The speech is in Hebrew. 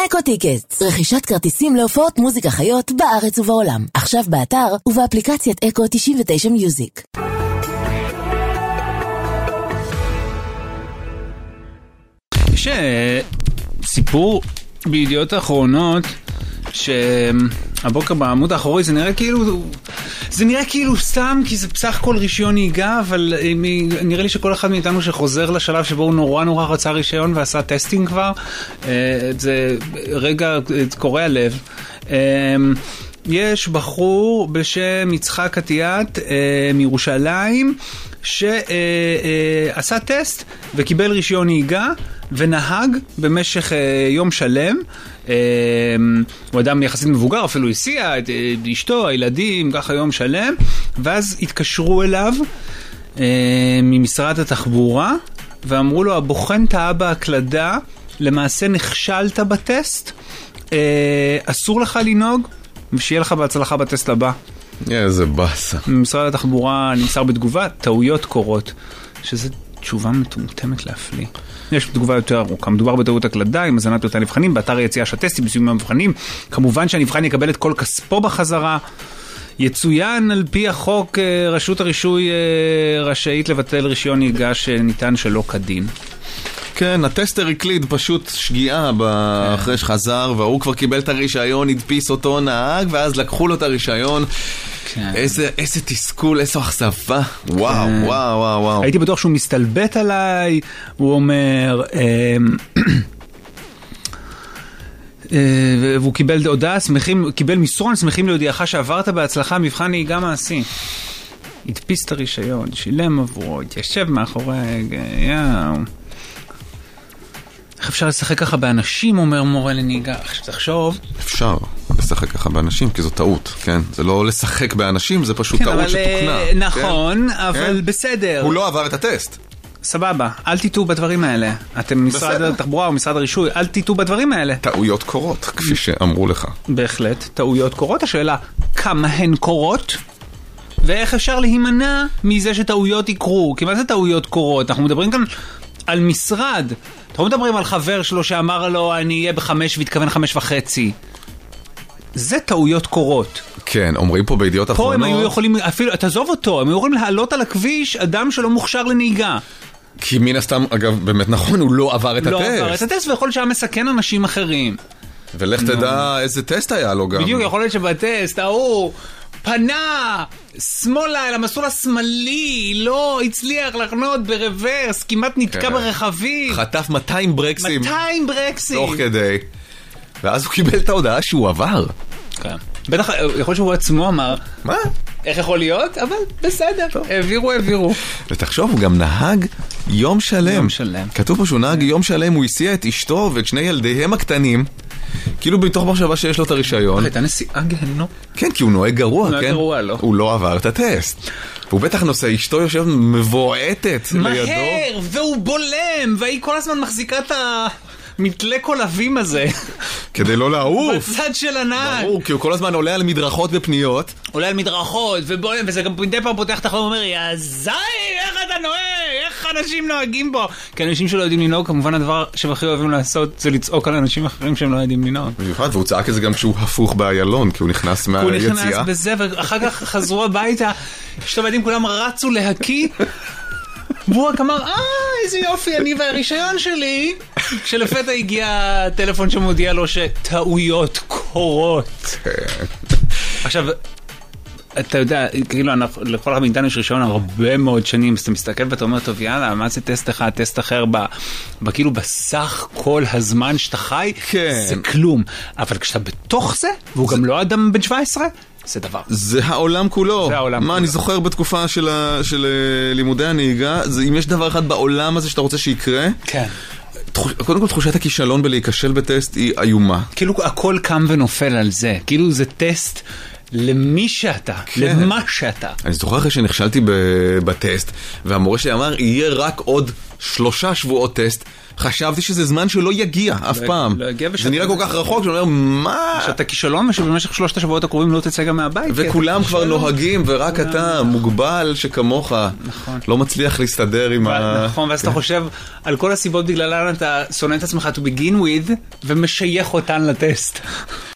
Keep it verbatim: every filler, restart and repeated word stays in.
אקו טיקטס, רכישת כרטיסים להופעות מוזיקה חיות בארץ ובעולם. עכשיו באתר ובאפליקציית אקו תשעים ותשע מיוזיק. יש סיפור בידיעות האחרונות שהבוקר בעמוד האחורי זה נראה כאילו זה נראה כאילו סתם כי זה בסך הכל רישיון נהיגה, אבל נראה לי שכל אחד מאיתנו שחוזר לשלב שבו הוא נורא נורא רצה רישיון ועשה טסטינג כבר, זה רגע קורע הלב. יש בחור בשם יצחק עטיית מירושלים שעשה טסט וקיבל רישיון נהיגה ונהג במשך יום שלם. הוא אדם יחסית מבוגר, אפילו הסיע את אשתו, הילדים, ככה יום שלם, ואז התקשרו אליו ממשרד התחבורה ואמרו לו, הבוחן טעה בהקלדה, למעשה נכשלת בטסט, אסור לך לנהוג ושיהיה לך בהצלחה בטסט הבא. איזה בסה. משרד התחבורה נמסר בתגובה, טעויות קורות, שזה תשובה מטומטמת להפליא. יש תגובה יותר ארוכה. מדובר בטעות הקלדה עם הזנת אותה נבחנים, באתר יציאה של הטסטים בסיום המבחנים. כמובן שהנבחן יקבל את כל כספו בחזרה. יצוין על פי החוק, רשות הרישוי רשאית לבטל רישיון נהיגה שניתן שלא כדין. כן, הטסטר הקליד פשוט שגיאה אחרי שחזר, והוא כבר קיבל את הרישיון, הדפיס אותו נהג, ואז לקחו לו את הרישיון. איזה, איזה תסכול, איזו אכזבה. וואו, וואו, וואו, וואו. הייתי בטוח שהוא מסתלבט עליי, הוא אומר, והוא קיבל הודעה, קיבל מסרון, שמחים להודיעך שעברת בהצלחה מבחן נהיגה מעשי. הדפיס את הרישיון, שילם עבורו, התיישב מאחורי, יאו. איך אפשר לשחק ככה באנשים, אומר מורה לנהיגה? תחשוב. אפשר לשחק ככה באנשים, כי זו טעות, כן? זה לא לשחק באנשים, זה פשוט טעות שתוקנה. נכון, אבל בסדר. הוא לא עבר את הטסט. סבבה, אל תיתו בדברים האלה. אתם משרד התחבורה או משרד הרישוי, אל תיתו בדברים האלה. טעויות קורות, כפי שאמרו לך. בהחלט, טעויות קורות. השאלה, כמה הן קורות? ואיך אפשר להימנע מזה שטעויות יקרו? כי מה זה טעויות קורות? אנחנו מדברים כאן על משרד. אנחנו לא מדברים על חבר שלו שאמר לו אני אהיה בחמש והתכוון חמש וחצי. זה טעויות קורות. כן, אומרים פה בידיעות אחרונות. פה הם היו יכולים, אפילו, תעזוב אותו, הם היו יכולים להעלות על הכביש אדם שלא מוכשר לנהיגה. כי מן הסתם, אגב, באמת נכון, הוא לא עבר את הטסט. לא עבר את הטסט, ויכול להיות שהיה מסכן אנשים אחרים. ולך תדע איזה טסט היה לו גם. בדיוק, יכול להיות שבטסט, ההוא פנה שמאלה, אל המסלול השמאלי, לא הצליח לחנות ברוורס, כמעט נתקע ברכבים. חטף מאתיים ברקסים. מאתיים ברקסים. תוך כדי. ואז הוא קיבל את ההודעה שהוא עבר. כן. בטח, יכול שהוא עצמו אמר, מה? איך יכול להיות? אבל בסדר, העבירו, העבירו. ותחשוב, הוא גם נהג יום שלם. יום שלם. כתוב פה שהוא נהג יום שלם, הוא הסיע את אשתו ואת שני ילדיהם הקטנים, כאילו בתוך מחשבה שיש לו את הרישיון. הייתה נסיעה גהנום. כן, כי הוא נוהג גרוע, כן? גרוע, לא. הוא לא עבר את הטסט. והוא בטח נוסע, אשתו יושב מבועטת לידו. מהר, והוא בולם, והיא כל הזמן מחזיקה את ה... מתלה קולבים הזה. כדי לא לעוף. בצד של הנהג. ברור, כי הוא כל הזמן עולה על מדרכות ופניות. עולה על מדרכות ובולם, וזה גם מדי פעם פותח את החלום ואומר, יא זי, איך אתה נוהג? איך אנשים נוהגים בו? כי אנשים שלא יודעים לנהוג, כמובן הדבר שהם הכי אוהבים לעשות זה לצעוק על אנשים אחרים שהם לא יודעים לנהוג. במיוחד, והוא צעק את זה גם כשהוא הפוך באיילון, כי הוא נכנס מהיציאה. הוא נכנס בזה, ואחר כך חזרו הביתה, שטוב ילדים כולם רצו להקיא, והוא רק אמר, אה, איזה יופי, אני והרישיון שלי. כשלפתע הגיע טלפון שמודיע לו שטעויות קורות. עכשיו, אתה יודע, כאילו, לכל אחד מאיתנו יש רישיון הרבה מאוד שנים, אז אתה מסתכל ואתה אומר, טוב, יאללה, מה זה טסט אחד, טסט אחר, כאילו בסך כל הזמן שאתה חי, זה כלום. אבל כשאתה בתוך זה, והוא גם לא אדם בן שבע עשרה, זה דבר. זה העולם כולו. זה העולם מה כולו. אני זוכר בתקופה של, ה, של לימודי הנהיגה, זה אם יש דבר אחד בעולם הזה שאתה רוצה שיקרה, כן. תחוש, קודם כל תחושת הכישלון בלהיכשל בטסט היא איומה. כאילו הכל קם ונופל על זה. כאילו זה טסט למי שאתה, כן. למה שאתה. אני זוכר אחרי שנכשלתי בטסט, והמורה שלי אמר, יהיה רק עוד שלושה שבועות טסט, חשבתי שזה זמן שלא יגיע אף פעם. זה נראה כל כך רחוק, שאני אומר, מה? שאתה כישלון ושבמשך שלושת השבועות הקרובים לא תצא גם מהבית. וכולם כבר נוהגים, ורק אתה מוגבל שכמוך לא מצליח להסתדר עם ה... נכון, ואז אתה חושב על כל הסיבות בגללן אתה שונא את עצמך to begin with, ומשייך אותן לטסט.